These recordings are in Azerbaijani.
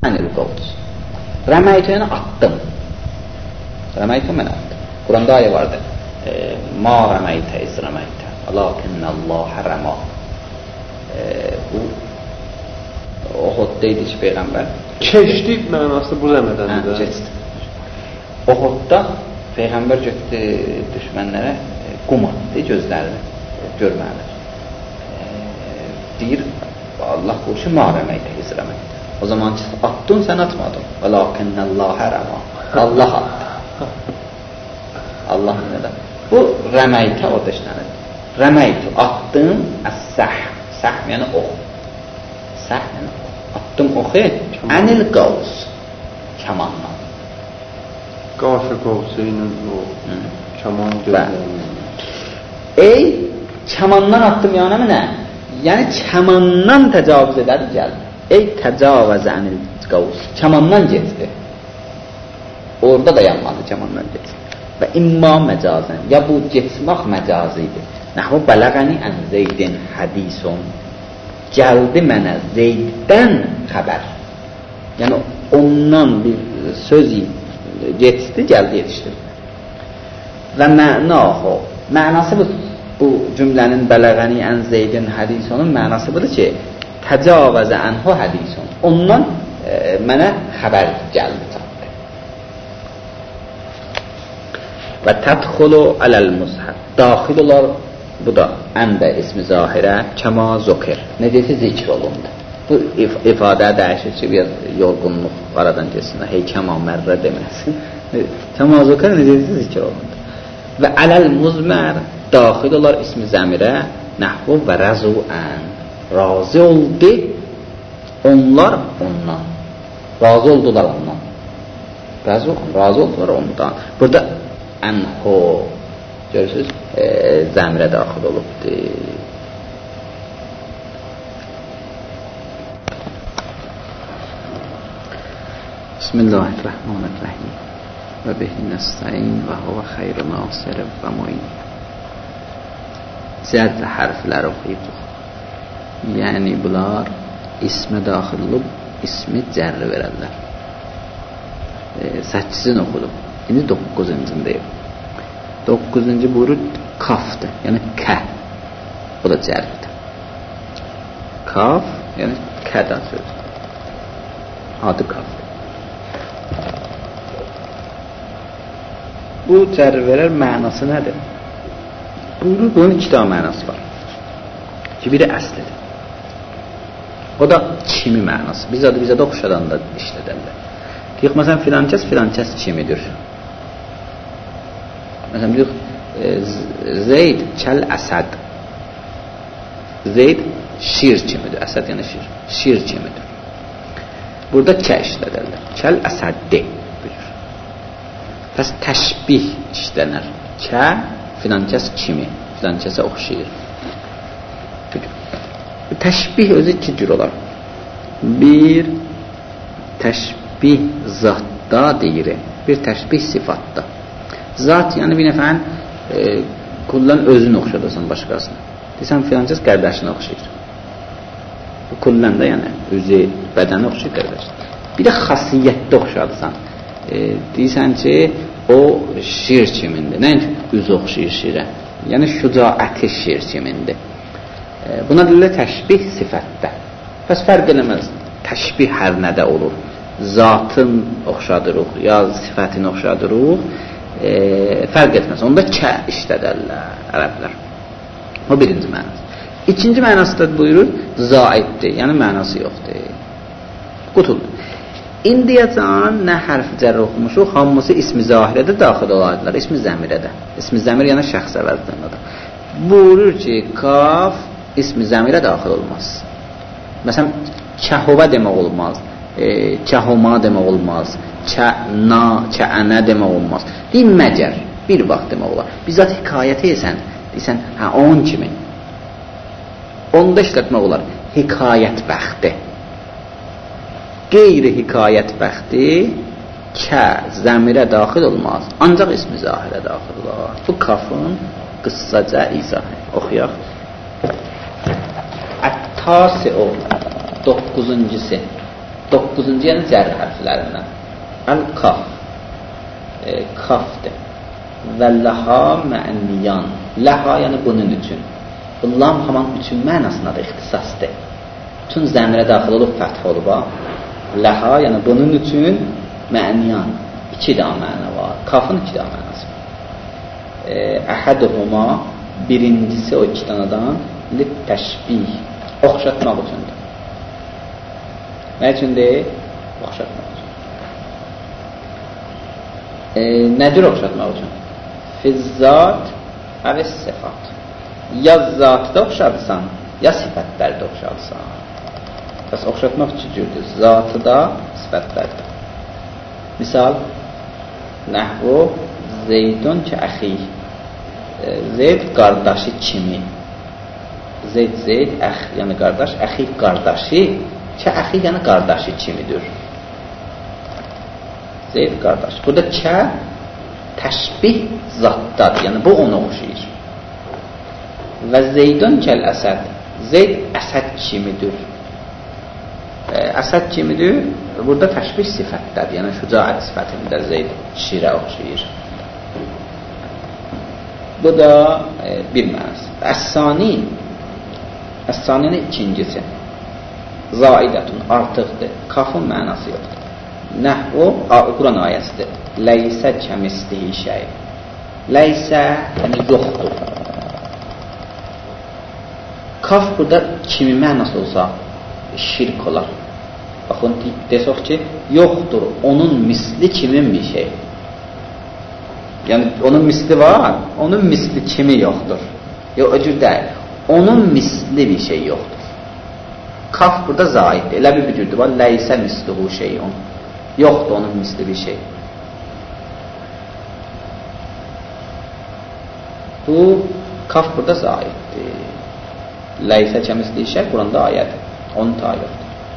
Anil qavs. Rəməytə yəni atdım. Rəməytə mən atdım. Quranda ayə vardı. Ma rəməytə iz rəməytə. Lakinnəllahə rəmə. Bu Uhud'da idi ki Peyğəmbər. Keçdi mənası bu rəmədəndir. Keçdi. Uhud'da Peyğəmbər getdi düşmənlərə qum atdı gözlərini görməli. Deyir Allah qoşu ma rəməytə iz rəməytə. O zaman ki attın sən atmadın. Lakinnəllahə rəmə. Allah attı. Allah nədir? Bu rəməytə orada işlənir. Rəməytə attım əs-səhm. Səhm yəni ox. Səhm yəni ox. Attım oxu ənil qavs. Kamandan. Qaşı qavsı ilə o kaman gözlərini. Ey kamandan attım yana mənə. Yəni kamandan təcavüz edədi gəldi. Ey təcavüz ənil qavs. Kamandan getdi. Orada da yanmadı kamandan getdi. Və imma məcazən. Ya bu getmək məcazi idi. Nəhvu bələğəni ən Zeydin hədisun. Gəldi mənə Zeyddən xəbər. Yəni ondan bir söz getdi, gəldi, yetişdi. Və mənahu. Mənası bu cümlənin bələğəni ən Zeydin hədisunun mənası budur ki, təcavəzə ənhu hədisun. Ondan mənə xəbər gəldi. Və tədxulu aləl-mushaf. Daxil olar, bu da əndə ismi zahirə, kəma zokir. Necəsə zikr olundu. Bu ifadə dəyişir ki, bir yorğunluq aradan geçsin. Hey kəma mərrə deməsin. Kəma zokir necəsə zikr olundu. Və aləl-muzmər daxil olar ismi zəmirə, nəhvu və rəzuən. Razı oldu, onlar ondan. Razı oldular ondan. Razı oldular ondan. Burada ənhu görürsünüz zəmirə daxil olubdur. Bismillahirrahmanirrahim. Və bihi nəstəin və huvə xeyru nasir və muin. Zərb hərfləri oxuyuruq. Yəni bunlar ismə daxil olub ismi cərri verərlər. 8-in oxudum. İndi 9-cundayım. 9-cu buyurur kafdır. Yəni kə. Bu da cərridir. Kaf, yəni kədən sözdür. Adı kafdır. Bu cərri verər mənası nədir? Buyurur, bunun 2 daha mənası var. Ki, biri əslidir. O da kimi mənası. Bizə də oxşadan da işlədərlər. Deyək, məsələn, filankəs kimidir. Məsələn, deyək, Zeyd kəl əsəd. Zeyd şir kimidir. Əsəd yəni şir. Şir kimidir. Burada kə işlədərlər. Kəl əsəddi. Pəs təşbih işlənər. Kə filankəs kimi. Filankəsə oxşayır. Təşbih özü 2 cür olar. Bir təşbih zatda deyir. Bir təşbih sifatda. Zat yəni bir nəfərin kullan özünü oxşadırsan başqasına. Deyirsən filankəs qardaşına oxşayır. Kullan da yəni özü bədəni oxşayır qardaşına. Bir də xasiyyətdə oxşadırsan. Deyirsən ki o şir kimindir. Nəinki üzü oxşayır şirə. Yəni şücaəti şir kimindir. Buna deyirlər təşbih sifətdə. Pəs fərq eləməz. Təşbih hər nədə olur. Zatın oxşadırıq, ya sifətin oxşadırıq. Fərq etməz. Onda kə işlədərlər ərəblər. O birinci mənası. İkinci mənası da buyurur, zaiddir. Yəni mənası yoxdur. Qutuldur. İndiyəcən nə hərf cərr oxumuşuq, hamısı ismi zahirədə daxil olardılar. İsmi zəmirədə. İsmi zəmir yəni şəxs əvəzlənədir. Buyurur ki, kaf ismi zəmirə daxil olmaz. Məsələn, kəhova demək olmaz. Kəhoma demək olmaz. Kəənə demək olmaz. Deyim məcər. Bir vaxt demək olar. Bizzat hikayət etsən, deysən, onun kimi. Onda işlətmək olar. Hikayət bəxti. Qeyri hikayət bəxti kə zəmirə daxil olmaz. Ancaq ismi zahirə daxil olar. Bu kafın qıssaca izahı. Oxuyaq. Ət-tasi o 9-cusu. 9-cu yəni cər hərflərindən. Əl-kaf. Kafdır. Və ləha mə'niyan. Ləha yəni bunun üçün. Bu lam haman üçün mənasında da ixtisasdır. Bütün zəmirə daxil olub fəth olub. Ləha yəni bunun üçün mə'niyan. 2 də məna var. Kafın 2 də mənası var. Əhəduhuma birincisi o 2 danadan lit-təşbih. Oxşatmaq üçündür. Nə üçündür? Oxşatmaq üçün. Nədir oxşatmaq üçün? Fizzat əvəs-sifat. Ya zatda oxşadırsan, ya sifətlərdə oxşadırsan. Bəs oxşatmaq üçün cürdür. Zatıda, sifətlərdə. Misal, nəhvu Zeydun ki əxi. Zeyd qardaşı kimi. Zeyd, əx, yəni qardaş, əxi qardaşı, ki əxi yəni qardaşı kimidir. Zeyd qardaş. Burada kə təşbih zatdadır. Yəni bu ona oxşayır. Və Zeydun kəl əsəd. Zeyd əsəd kimidir. Əsəd kimidir. Burada təşbih sifətdədir. Yəni şücaət sifətində Zeyd şirə oxşayır. Bu da bir mənası. Əs-saninin ikincisi. Zaidətun artıqdır. Kafın mənası yoxdur. Nəhvu Quran ayəsidir. Ləysə kəmislihi şey. Ləysə yəni yoxdur. Kaf burada kimi mənası olsa şirk olar. Baxın desək ki, yoxdur. Onun misli kimin bir şey. Yəni onun misli var, onun misli kimi yoxdur. Yox, o cür deyil. Onun misli bir şey yoxdur. Kaf burada zaiddir. Elə bir cürdür var. Ləysə mislihu şeyun. Yoxdur onun misli bir şey. Bu kaf burada zaiddir. Ləysə kəmisli şey Quranda ayədir. Onun ta yoxdur.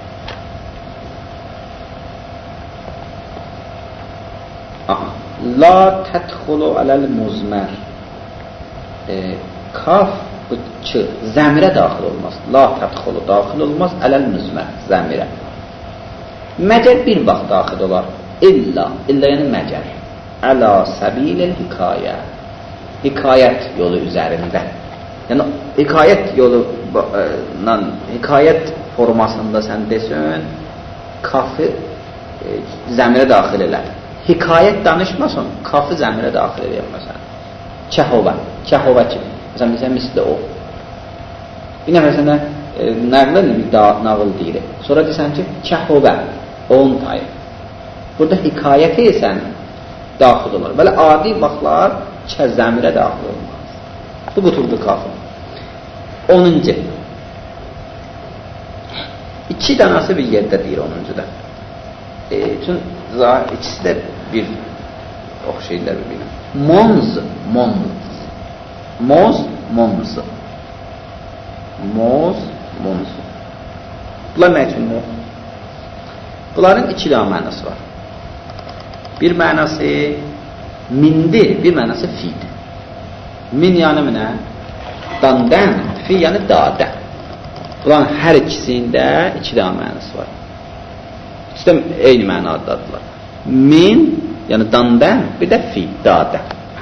Aha. La tədxulu aləl muzmər. Kaf bu ki, zəmirə daxil olmaz. La tədxulu daxil olmaz aləl muzmər, zəmirə. Məcər bir vaxt daxil olar. İlla yəni məcər. Əla səbilil hikayə. Hikayət yolu üzərində. Yəni hikayət yolu hikayət formasında sən desən kafı zəmirə daxil elər. Hikayət danışmasın, kafı zəmirə daxil edir məsələn. Kəhovə kimi. Məsələn, misli o. Bir nəfər sənə nağıl deyir. Sonra desən ki, kəhovə, onun tayı. Burada hikayət esən daxil olur. Belə adi vaxtlar zəmirə daxil olmaz. Bu quturdu kafı. 10-cu. 2 danası bir yerdə deyir 10-cuda. Üçün ikisi də bir oxşayırlar bir-birinə. Monz. Bunlar nə üçündür? Bunların 2 də mənası var. Bir mənası mindir, bir mənası fidir. Min yəni mənə dandən, fi yəni dadə. Bunların hər ikisində 2 də mənası var. İkisi də eyni mənadadırlar. Min, yəni dandən, bir də fi, dadə.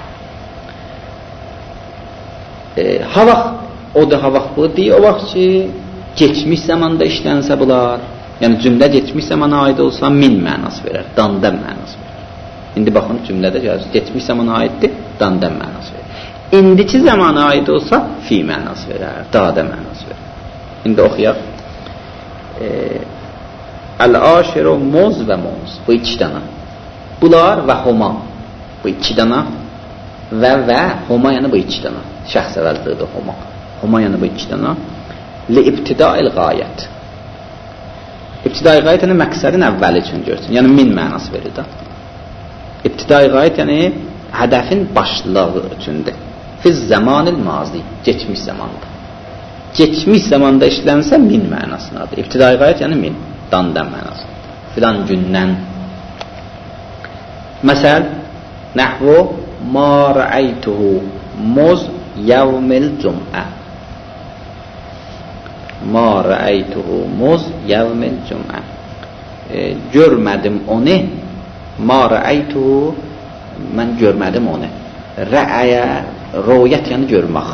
Ha vaxt, o da ha vaxt bu deyir, o vaxt ki, geçmiş zamanda işlənsə bunlar, yəni cümlə geçmiş zamana aid olsa min mənası verər, dandən mənası verər. İndi baxın cümlədə gəlir, geçmiş zamana aiddir, dandən mənası verər. İndiki zamana aid olsa fi mənası verər, dadə mənası verər. İndi oxuyaq. Əl-aşiru muz və muz. Bu 2 dana. Bunlar və homa. Bu 2 dana. Və homa yəni bu 2 dana. Şəxs əvəzlidir homa. Homa yəni bu 2 dana. Li-ibtidail qayət. İbtidai qayət yəni məqsədin əvvəli üçün görsün. Yəni min mənası verir də. İbtidai qayət yəni hədəfin başlığı üçündür. Fiz zamanil mazi. Geçmiş zamanda. Geçmiş zamanda işlənsə min mənasındadır. İbtidai qayət yəni min. Dandan mənası. Filan gündən. Məsəl, nəhvu ma rəəytuhu muz yevmil cum'ə. Ma rəəytuhu muz yevmil cum'ə. görmədim onu. Ma rəaytuhu, mən görmədim onu. Rəayə, ruyət yəni görmək.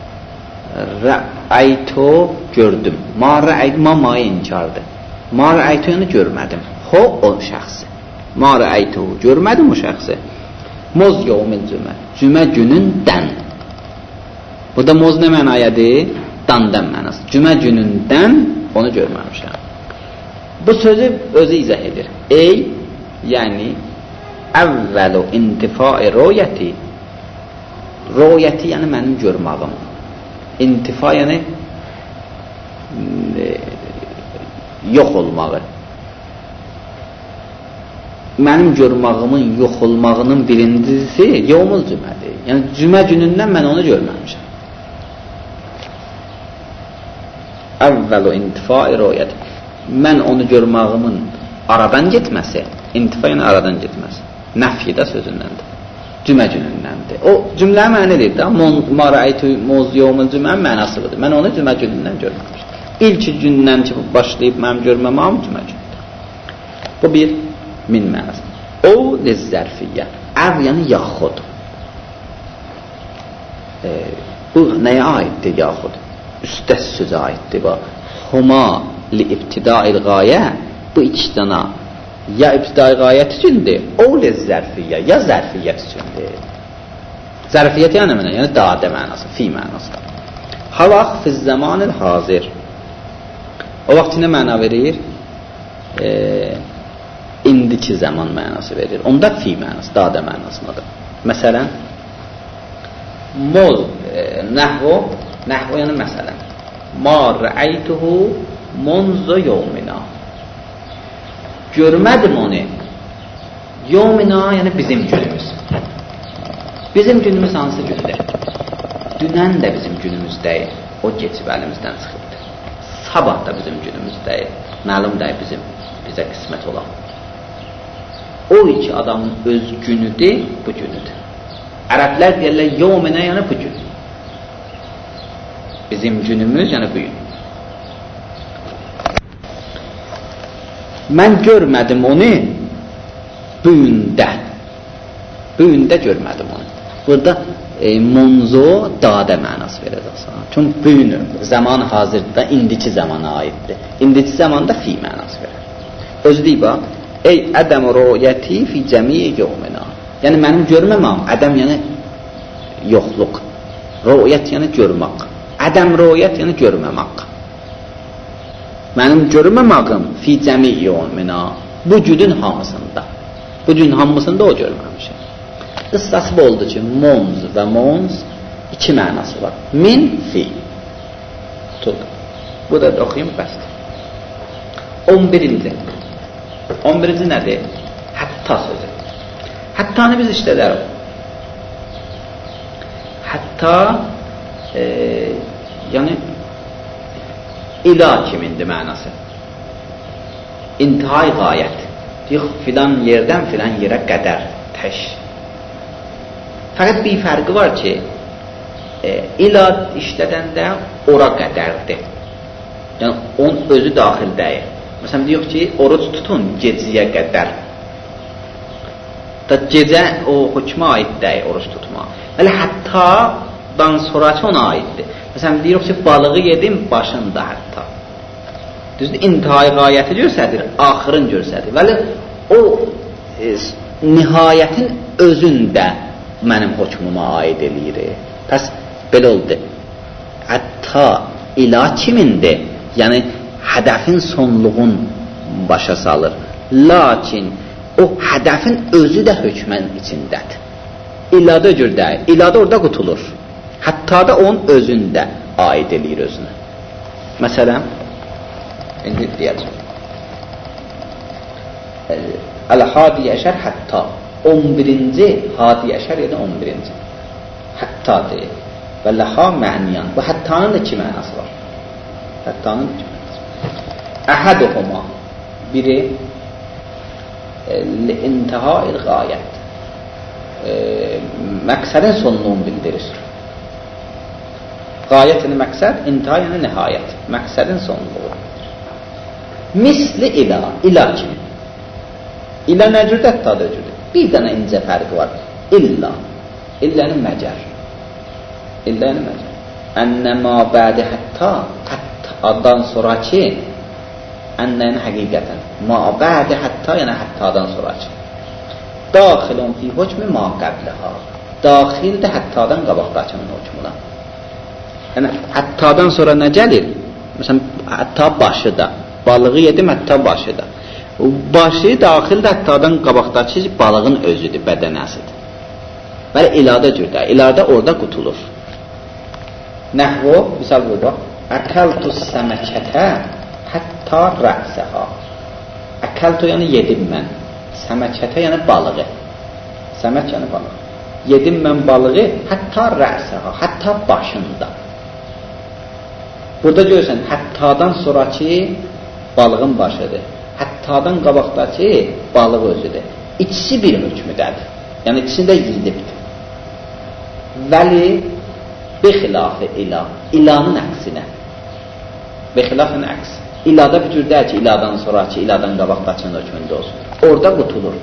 Rəaytu, gördüm. Ma rəaytu, ma inkardır. Ma rəaytu yəni görmədim. Ho, o şəxsi. Ma rəaytuhu, görmədim o şəxsi. Moz yevmil cümə, cümə günündən. Bu da moz nə mənayədir? Dandan mənası. Cümə günündən onu görməmişəm. Bu sözü özü izah edir. Ey, yəni əvvəlu intifai ruyəti. Ruyəti yəni mənim görmağım. İntifa yəni yox olmağı. Mənim görmağımın yox olmağının birincisi yevmul cümədir. Yəni cümə günündən mən onu görməmişəm. Əvvəlu intifai ruyəti. Mən onu görmağımın aradan getməsi, intifa yəni aradan getməsi. Nəfyidə sözündəndir. Cümə günündəndir. O cümlə mənidir də. Ma rəaytu moz yevmul cümə mənası budur. Mən onu cümə günündən görməmişəm. İlk gündən ki başlayıb mənim görməməm cümə günündə. Bu bir min mənası. O lizzərfiyyə. Əv yəni yaxud. Bu nəyə aiddir yaxud? Üstə sözə aiddir. Huma li ibtidail qayə. Bu iki dana ya ibtidai qayət üçündür, o lizzərfiyyə, ya zərfiyyət üçündür. Zərfiyyət yəni mənə, yəni dadə mənası, fi mənası. Halaq fiz zamanil hazir. O vaxt nə məna verir? İndiki zaman mənası verir. Onda fi mənası, dadə mənasındadır. Məsələn, moz, nəhvo yəni məsələn. Ma rəaytuhu munzu yevmina. Görmədim onu. Yevmina yəni bizim günümüz. Bizim günümüz hansı gündür? Dünən də bizim günümüz deyil. O keçib əlimizdən çıxıbdır. Sabah da bizim günümüz deyil. Məlum deyil bizə qismət olan. O iki adamın öz günüdür, bu günüdür. Ərəblər deyirlər yevmina yəni bu gün. Bizim günümüz yəni bu gün. Mən görmədim onu bu gündə görmədim onu. Burada munzo dadə mənası verəcəksən. Çünki bu gün zaman hazırda indiki zamana aiddir. İndiki zamanda fi mənası verir. Özü deyib bax, ey ədəm ruyəti fi cəmi'i yevmina. Yəni mənim görməməm, ədəm yəni yoxluq. Ruyət yəni görmək. Ədəm ruyət yəni görməmək. Mənim görməməyim fi cəmi yevmina, bu günün hamısında. Bu gün hamısında o görməmişəm. Qıssası bu oldu ki, monz və monz iki mənası var. Min, fi. Tut. Bu da oxuyum, bəsdir. 11-ci. 11-ci nədir? Hətta sözü. Həttanı biz işlədərik. Hətta yəni İla kimindir mənası? İntihai qayət. Filan yerdən filan yerə qədər təş. Fəqət bir fərqi var ki, ila işlədəndə ora qədərdir. Yəni, onun özü daxil deyil. Məsələn, deyək ki, oruç tutun gecəyə qədər. Da gecə o hökmə aid deyil, oruç tutma. Hələ həttadan sonraki ona aiddir. Məsələn, deyək ki, balığı yedim başında hətta. Düzdür, intihai qayəti görsədir, axırın görsədir. Vəli o nihayətin özündə mənim hökmüma aid eləyir. Pəs, belə oldu. Hətta ila kimindir? Yəni, hədəfin sonluğun başa salır. Lakin o hədəfin özü də hökmən içindədir. İlada gör deyil. İlada orada qutulur. Hətta da onun özündə aid eləyir özünə. Məsələn, indi deyəcəm. Əl-hadiyəşər hətta 11-ci hadiyəşər yəni 11-ci. Hətta deyil. Və ləha məniyan. Bu həttanın da iki mənası var. Həttanın da iki mənası var. Əhəduhuma biri intihai qayət. Məqsədin sonluğunu bildirir. Qayət yəni məqsəd, intihai yəni nihayət. Məqsədin sonluğu. Misli ila kimi. İlə nə cürdür? Həttadır cürdür. Bir dənə incə fərqi var. İlla. İllənin məcər. İllənin məcər. Ənə ma bədi həttadan sonraki ənənin həqiqətən. Ma bədi hətta yəni həttadan sonraki. Daxilun fi hükmü ma qəbləha. Daxildir həttadan qabaqdakının hökmuna. Yəni həttadan sonra nə gəlir? Məsələn, hətta başı da. Balığı yedim, hətta başı da. Başı daxildir həttadan qabaqdakı balığın özüdür, bədənəsidir. Bəli, ilada cürdə. İlada orada qutulur. Nəhvo, misal burada. Əkəltu səməkətə hətta rəqsəha. Əkəltu yəni yedim mən. Səməkətə yəni balığı. Səmək yəni balığı. Yedim mən balığı hətta rəqsəha. Hətta başında. Burada görürsən, həttadan sonraki balığın başıdır. Həttadan qabaqdakı balıq özüdür. İkisi bir hökmüdədir. Yəni ikisində yiyilibdir. Vəli bixilafı ila. İlanın əksinə. Bixilafın əks. İlada bir cürdər ki, iladan sonraki, iladan qabaqdakının hökmündə olsun. Orada qutulur.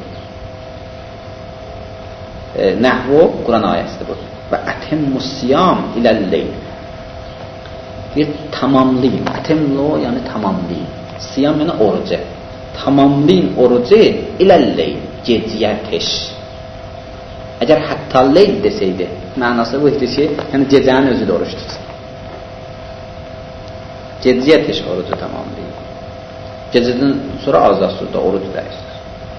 Nəhvo, Quran ayəsidir bu. Və ətimmussiyam iləlleyl. Bir tamamlayın. Ətimlu yəni tamamlayın. Siyam yəni orucu. Tamamlayın orucu iləlleyl. Geciyə teş. Əgər hətta leyl desəydi, mənası bu idi ki, yəni gecənin özü də oruç tutsun. Geciyə teş orucu tamamlayın. Gecədən sonra azad suda oruc dəyişdir.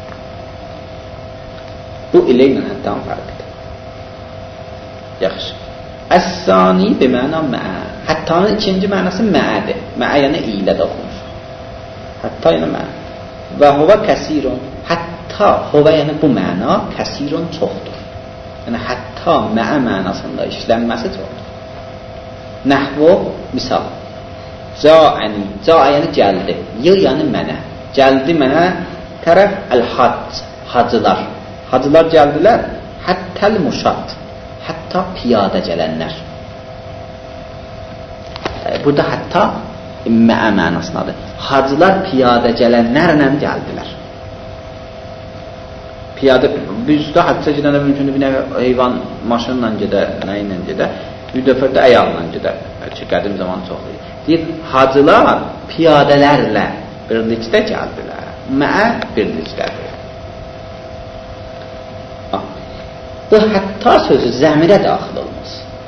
Bu ilə ilə həddən fərqdir. Yaxşı. Əs-sani biməna məə. Həttanın ikinci mənası məədir. Məə yəni ilə də oxunur. Hətta yəni məə. Və huvə kəsirun. Hətta huvə yəni bu məna kəsirun çoxdur. Yəni hətta məə mənasında işlənməsi çoxdur. Nəhvo, misal. Ca'əni. Ca'a yəni gəldi. Yıl yəni mənə. Gəldi mənə tərəf əl-hac. Hacılar. Hacılar gəldilər. Həttəl muşat. Hətta piyada gələnlər. Burada hətta məə mənasındadır. Hacılar piyada gələnlərlə gəldilər. Piyada, bizdə hacca gedəndə mümkündür bir heyvan maşınla gedə, nə ilə gedə, bir dəfə də əyaqla gedə, ki, qədim zaman çox deyil. Deyir, hacılar piyadələrlə birlikdə gəldilər. Məə birlikdədir. Bu hətta sözü zəmirə daxil olmaz.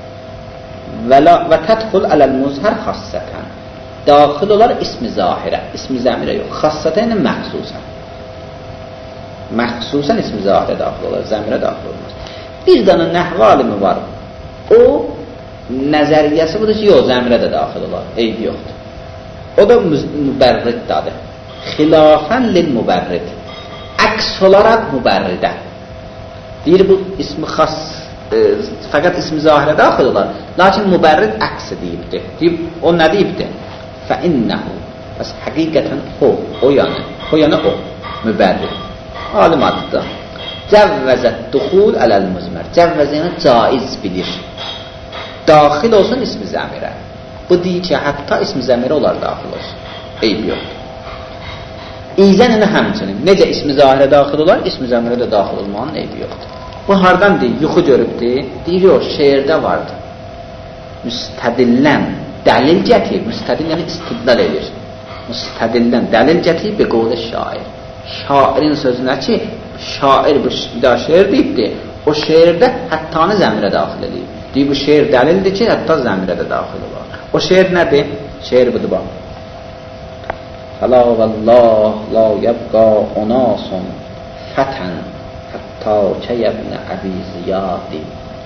Və tədxul ələl-muzhər xassətən. Daxil olar ismi zahirə. İsmi zəmirə yox. Xassətən yəni məxsusən. Məxsusən ismi zahirə daxil olar. Zəmirə daxil olmaz. Bir dənə nəhv alimi var. O nəzəriyyəsi budur ki, yox, zəmirə də daxil olar. Eyb yoxdur. O da mübərriddadır. Xilafən lil-mübərrid. Əks olaraq mübərridə. Deyir, bu ismi xas, fəqət ismi zahirə daxil olar. Lakin mübərrid əksi deyibdir. Deyib, o nə deyibdir? Fəinnəhu. Bəs həqiqətən o yəni o, mübərrid. Alim adıdır. Cəvvəzət duxul ələl-müzmər. Cəvvəzə yəni caiz bilir. Daxil olsun ismi zəmirə. Bu deyir ki, hətta ismi zəmirə olar daxil olsun. Eyb yoxdur. İzən ilə həmçinin. Necə ismi zahirə daxil olar, ismi zəmirə də daxil olmanın eybi yoxdur. Bu hardan deyir? Yuxu görübdir. Deyir, yox, şeirdə vardır. Müstədillən, dəlil gətir. Müstədil yəni istidlal edir. Müstədillən, dəlil gətir, bir qovlu şair. Şairin sözünə ki, şair bir daha şeir deyibdir. O şeirdə həttanı zəmirə daxil edir. Deyir, bu şeir dəlildir ki, hətta zəmirə də daxil olar. O şeir nədir? Şeir budur, bax. Fəla vəllah la yəbqa onasun fətən hətta kəyəbnə əbi ziyadi.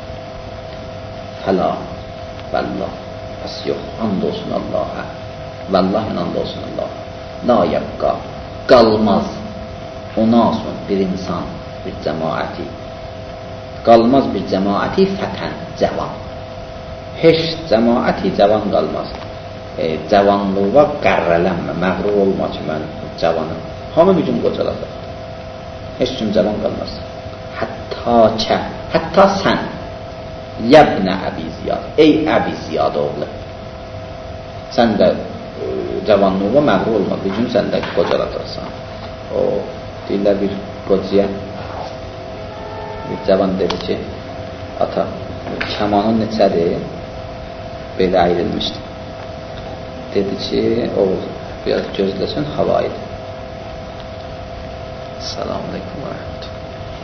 Fəla vəllah. Pəs yox, and olsun Allah'a. Vallahi and olsun Allah'a. La yəbqa. Qalmaz onasun bir insan, bir cəmaəti. Qalmaz bir cəmaəti fətən, cəvan. Heç cəmaəti cəvan qalmaz. Cavanlığa qərrələnmə, məğrur olma ki, mən cavanım. Hamı bir gün qocalacaq. Heç kim cavan qalmaz. Hətta sən, yəbnə Əbi Ziyad, ey Əbi Ziyad oğlu. Sən də cavanlığa məğrur olma, bir gün sən də qocalacaqsan. O, deyirlər bir qocaya bir cavan dedi ki, ata, kamanın neçədir? Belə ayrılmışdı. Dedi ki, oğul, biraz gözləsin, hava idi. Selamun Aleyküm ve Rahmetullah.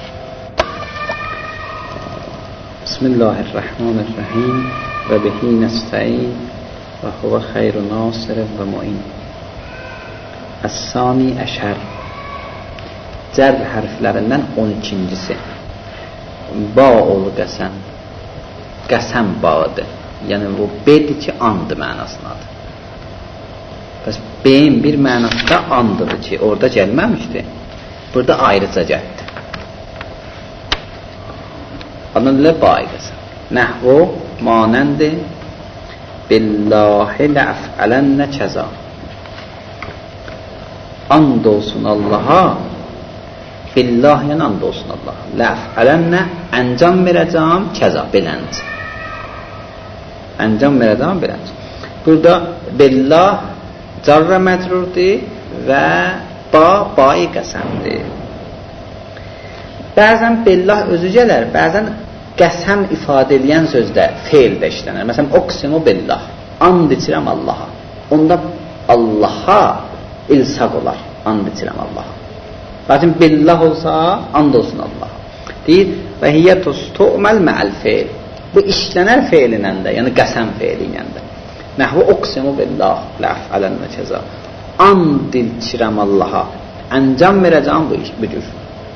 Bismillahirrahmanirrahim ve bihi nesta'in ve huve hayru nasir ve mu'in. Es-sani eşer. Cer harflerinden 12'si. Ba ol qəsəm. Qəsəm bağıdır. Yəni bu bedir ki, andı mənasındadır. Bəs beyin bir mənasında andıdır ki, orada gəlməmişdir. Burada ayrıca gəldi. Onun ilə bayi qəsəm. Nəhvu manəndir. Billahi ləf'ələnnə kəza. And olsun Allaha. Billahi yəni and olsun Allaha. Ləf'ələnnə əncam verəcəm kəza. Belənc. Əncam verəcəm belənc. Burada billah carra məcrurdur və bayi qəsəmdir. Bəzən billah özü gələr, bəzən qəsəm ifadə edən sözdə feil də işlənir. Məsələn, oqsimu billah, and içirəm Allaha. Onda Allaha ilsaq olar, and içirəm Allaha. Lakin billah olsa, and olsun Allaha. Deyir, və hiyyətus tu'məl mə'əl feil. Bu işlənər feilinə də, yəni qəsəm feilinə də. Nəhvu oqsimu billah, ləf'ələnnə kəza. And içirəm Allaha. Əncam verəcəm bu cür.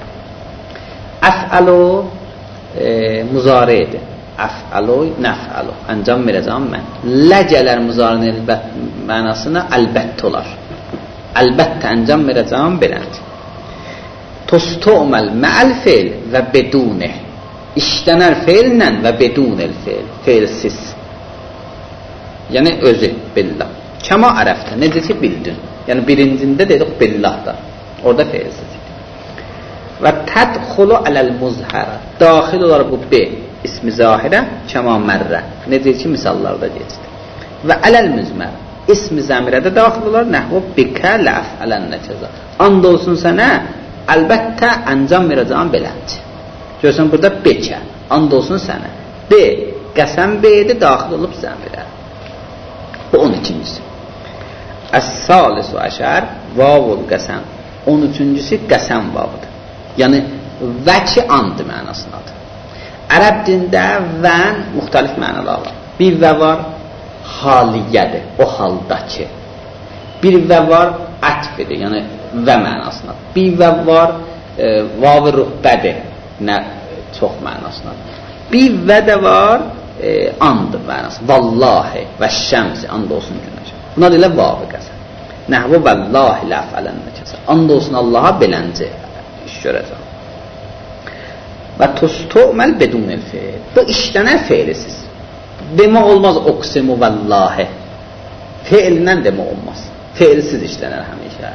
Əf'əlu muzaridir. Əf'əlu, nəf'əlu. Əncam verəcəm mən. Lə gələr muzarinin mənasına əlbəttə olar. Əlbəttə əncam verəcəm beləndir. Tustu'məl mə'əl feil və beduneh. İşlənər feillə və bedunel feil. Feilsiz. Yəni özü billah. Kəma ərəfdə, necə ki bildin. Yəni birincində dedik billahda. Orada feilsiz. Və tədxulu aləl muzhərə. Daxil olar bu B ismi zahirə, kəma mərrə. Necə ki misallarda geçdi. Və aləl müzmər. İsmi zəmirə də daxil olar. Nəhvu bikə ləf ələnnə kəza. And olsun sənə, əlbəttə əncam verəcəm belənci. Görsən burada bekə. And olsun sənə. B. Qəsəm B-də daxil olub zəmirə. Bu 12-cisi. Əs-salisu əşər vavul qəsəm. 13-cüsü qəsəm vavıdır. Yəni vəki andı mənasındadır. Ərəb dində vən müxtəlif mənalar var. Bir və var haliyyədir, o haldakı. Bir və var ətfidir, yəni və mənasındadır. Bir və var vav-ı rühbədir, nə çox mənasındadır. Bir və də var andı mənası. Vallahi və şəmsi, and olsun günəşə. Buna deyilə vav-ı qəsəm. Nəhvu vallahi ləfələnnə kəsər. And olsun Allaha belənci iş görəcəm. Və tustu'məl bedunel feil. Bu işlənər feilisiz. Demək olmaz oqsimu vallahi. Feilindən demək olmaz. Feilsiz işlənər həmişə.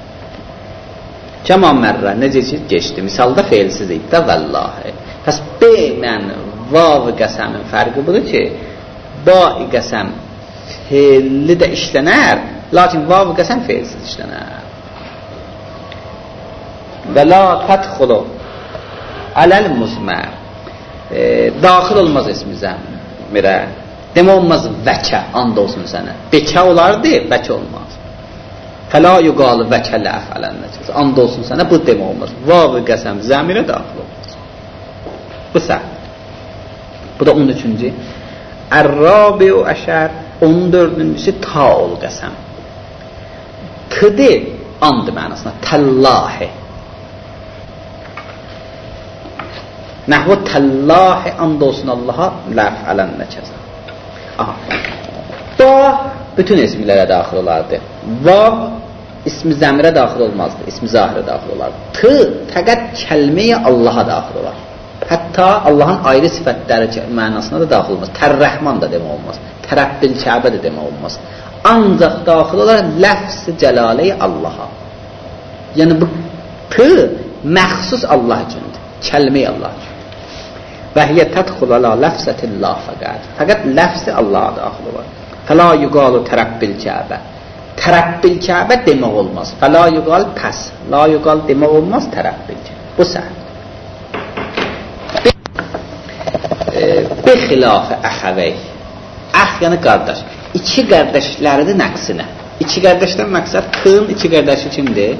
Kəma mərrə, necə ki geçdi. Misalda feilsiz idi də vallahi. Pəs B ilə vav-ı qəsəmin fərqi budur ki, ba-i qəsəm feilli də işlənər, lakin vav-ı qəsəm feilsiz işlənər. Və la tədxulu aləl muzmər. Daxil olmaz ismi zəmirə. Demək olmaz vəkə, and olsun sənə. Bekə olardı, vəkə olmaz. Fəla yuqalı vəkə ləfələnnə. And olsun sənə, bu demək olmaz. Vav-ı qəsəm zəmirə daxil olmaz. Bu səhv. Bu da 13-cü. Ər-rabi'u əşər 14-cüsü taul qəsəm. T-di andı mənasına. Təllahi. Nəhvu təllahi and olsun Allaha ləf'ələnnə kəzə. Da bütün ismilərə daxil olardı. Vav ismi zəmirə daxil olmazdı. İsmi zahirə daxil olardı. T fəqət kəlməyə Allaha daxil olar. Hətta Allahın ayrı sifətləri mənasına da daxil olmaz. Tər-Rəhman da demək olmaz. Tərəbbil-Kəbə də demək olmaz. Ancaq daxil olar ləfz-i cəlalə-i Allaha. Yəni bu T məxsus Allah üçündür. Kəlmə-i Allah üçün. Və hiyə tədxul alə ləfzətillah fəqət. Fəqət ləfz-i Allaha daxil olar. Fəla yuqalu tərəbbil-Kəbə. tərəbbil Kəbə demək olmaz. Fəla yuqal pəs. La yuqal demək olmaz tərəbbil Kəbə. Bu səhv. Bixilafı əxəvəy. Əx yəni qardaş. İki qardaşlarıdır nəqsinə. İki qardaşdan məqsəd qın iki qardaşı kimdir?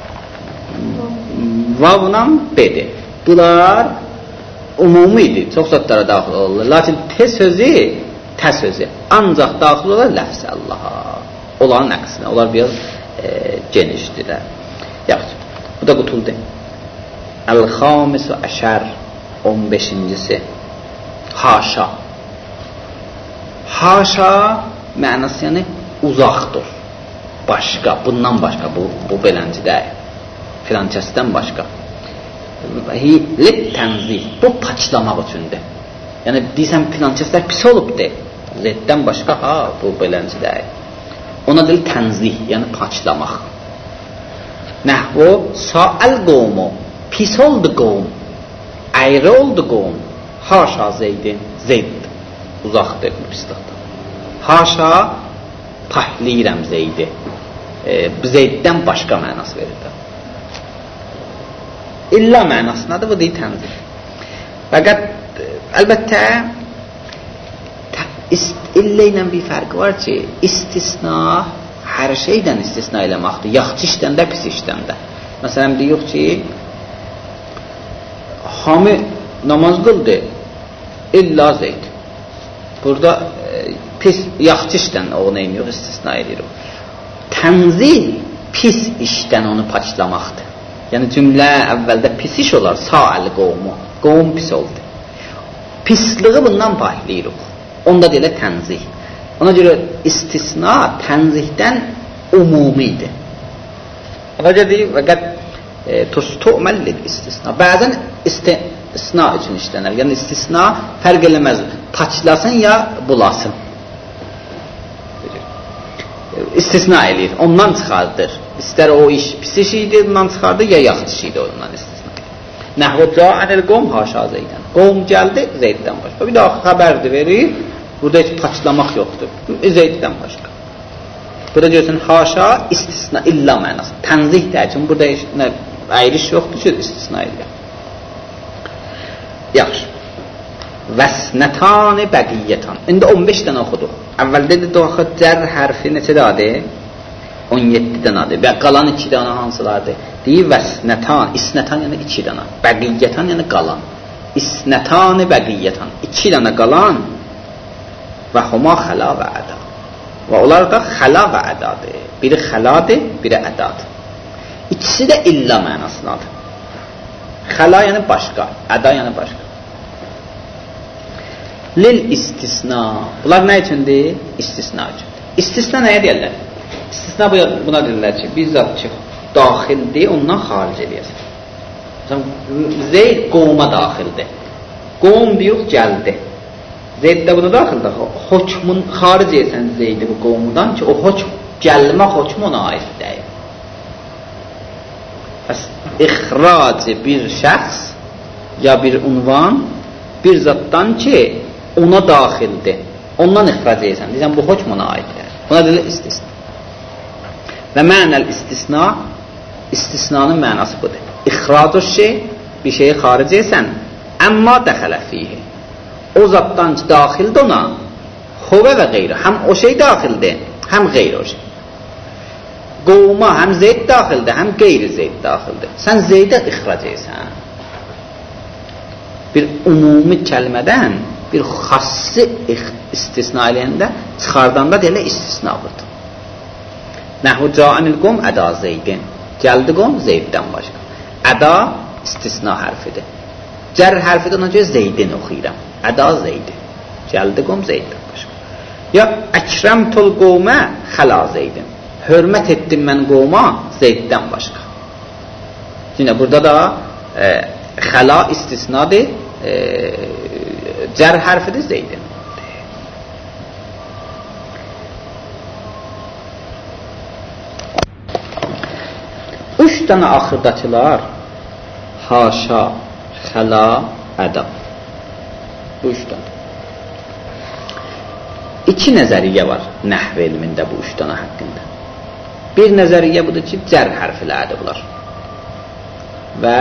Vavla bedir. Bunlar umumi idi. Çox zətlərə daxil olurlar. Lakin te sözü, tə sözü ancaq daxil olar ləfsə Allaha. Olan əqsinə. Onlar biraz genişdirlər. Yaxşı. Bu da qutuldu. Əl-xamisu əşər 15-cisi. Haşa. Haşa mənası yəni uzaqdır. Başqa, bundan başqa. Bu beləncə deyil. Filankəsdən başqa. Lit tənzih. Bu paçlamaq üçündür. Yəni deyirsən filankəslər pis olubdur. Ziddən başqa bu beləncə deyil. Ona deyil tənzih, yəni paçlamaq. Nəhvu sa'əl qovmu. Pis oldu qovm. Ayrı oldu qovm. Haşa Zeydin. Zeyd uzaqdır bu pislikdən. Haşa tahlirəm Zeydi. Zeyddən başqa mənası verir. İlla mənasındadır, bu deyil tənzih. Fəqət əlbəttə illə ilə bir fərqi var ki, istisna hər şeydən istisna eləməkdir. Yaxşı işdən də, pis işdən də. Məsələn, deyək ki, hamı namaz qıldı, illa Zeyd. Burada pis, yaxşı işdən onu neymiyor, istisna edir. Tənzih pis işdən onu paçlamaqdır. Yəni cümlə əvvəldə pis iş olar, sa'əl qovmu. Qovm pis oldu. Pisliği bundan paylayırıq. Onda deyilə tənzih. Ona görə istisna tənzihdən umumidir. Ona görə deyir, vəqət tustu'məllil istisna. Bəzən istisna üçün işlənər. Yəni istisna fərq eləməz. Paçlasın ya bulasın. İstisna eləyir. Ondan çıxardır. İstər o iş pis iş idi, ondan çıxardır, ya yaxşı iş idi, ondan istisna edir. Nəhvə ca'anil qovm haşa Zeydən. Qovm gəldi, Zeyddən başqa. Bir daha xəbərdir verir. Burada heç paçlamaq yoxdur. Zeyddən başqa. Burada görürsən, haşa istisna illa mənası. Tənzih deyəcəm. Burada heç ayrış yoxdur ki, istisna edir. Yaxşı. Vəsnətani bəqiyyətan. İndi 15 dənə oxuduq. Əvvəldə də daxil cər hərfi neçə dənədir? 17 dənədir. Və qalan 2 dənə hansılardır? Deyir vəsnətan, isnətan yəni 2 dənə. Bəqiyyətan yəni qalan. İsnətani bəqiyyətan. 2 dənə qalan və huma xəla və əda. Və onlar da xəla və ədadır. Biri xəladır, biri ədadır. İkisi də illa mənasındadır. Xəla yəni başqa, əda yəni başqa. Lil istisna. Bunlar nə üçündür? İstisna üçün. İstisna nəyə deyirlər? İstisna buna deyirlər ki, bizzat ki, daxildir, ondan xaric edəyəsən. Zeyd qovma daxildir. Qovm deyək, gəldi. Zeyd də buna daxildir. Hökmün xaric edəsən Zeydi bu qovmudan ki, o hökm, gəlmə hökmü ona aid deyil. İxrac bir şəxs ya bir unvan bir zatdan ki, ona daxildir. Ondan ixrac edəsən. Deyirsən, bu hökm ona aiddir. Buna deyilir istisna. Və mənəl istisna, istisnanın mənası budur. İxrac-ı şey, bir şeyi xaric edəsən, əmma dəxələ fihi. O zatdan ki, daxildir ona, xovə və qeyri. Həm o şey daxildir, həm qeyri o şey. Qovma həm Zeyd daxildir, həm qeyri Zeyd daxildir. Sən Zeydə ixrac edəsən. Bir umumi kəlmədən bir xassi istisna eləyəndə, çıxardanda deyilə istisna budur. Nəhvu ca'anil qom əda Zeydin. Gəldi qom Zeyddən başqa. Əda istisna hərfidir. Cər hərfidir, ona görə Zeydin oxuyuram. Əda Zeydin. Gəldi qom Zeyddən başqa. Ya əkrəmtul qomə xəla Zeydin. Hörmət etdim mən qoma Zeyddən başqa. Yine burada da xəla istisnadır. Cər hərfidir Zeydin. Üç dənə axırdakılar haşa, xəla, əda. Bu üç dənə. İki nəzəriyyə var nəhv elmində bu üç dənə haqqında. Bir nəzəriyyə budur ki, cər hərfləridir bunlar. Və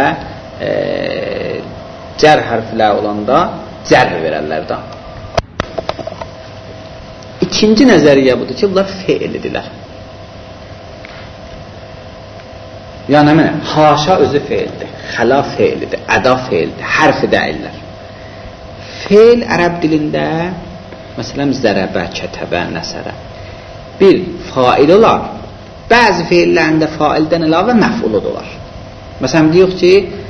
cər hərflər olanda cər verərlər da. İkinci nəzəriyyə budur ki, bunlar feildirlər. Yəni mənə haşa özü feildir, xəla feildir, əda feildir, hərfi deyirlər. Feil ərəb dilində məsələn zərəbə, kətəbə, nəsərə bir fail olar. Bəzi feillərində faildən əlavə məf'ul olar. Məsələn deyirik ki,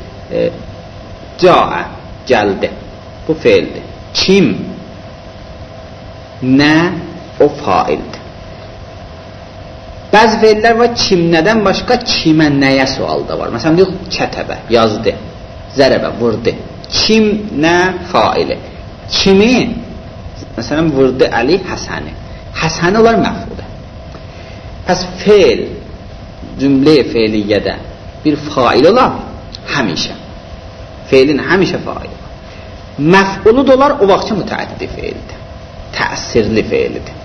caə, gəldi. Bu feildir. Kim, nə, o faildir. Bəzi feillər var, kim nədən başqa kimə, nəyə sualda var. Məsələn deyirik, kətəbə, yazdı, zərəbə, vurdu. Kim, nə, faili. Kimi, məsələn vurdu Əli Həsəni. Həsəni olar məf'ulə. Pəs feil, cümlə feiliyyədə bir fail olar həmişə. Feilin həmişə fail olar. Məf'ulu da olar o vaxt ki mütəəddidi feildir. Təsirli feildir.